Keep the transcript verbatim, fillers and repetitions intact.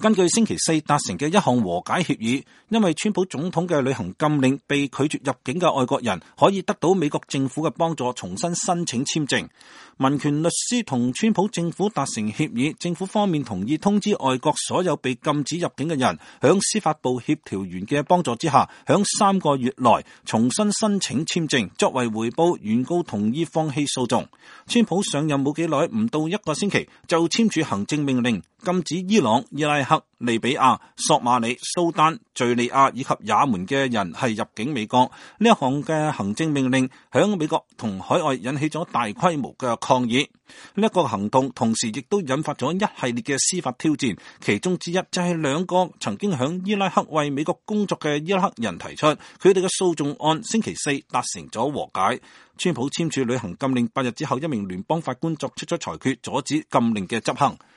根據星期四達成嘅一項和解協議，因為川普總統嘅旅行禁令被拒絕入境嘅外國人可以得到美國政府嘅幫助，重新申請簽證。民權律師同川普政府達成協議，政府方面同意通知外國所有被禁止入境嘅人，響司法部協調員嘅幫助之下，響三個月內重新申請簽證。作為回報，原告同意放棄訴訟。川普上任冇幾耐，唔到一個星期就簽署行政命令，禁止伊朗、伊拉克、利比亞、索馬里、蘇丹、敘利亞以及也門嘅人係入境美國。呢一項嘅行政命令響美國同海外引起咗大規模嘅抗議。呢一個行動同時亦都引發咗一系列嘅司法挑戰，其中之一就係兩個曾經響伊拉克為美國工作嘅伊拉克人提出，佢哋嘅訴訟案星期四達成咗和解。川普簽署旅行禁令八日之後，一名聯邦法官作出咗裁決，阻止禁令嘅執行。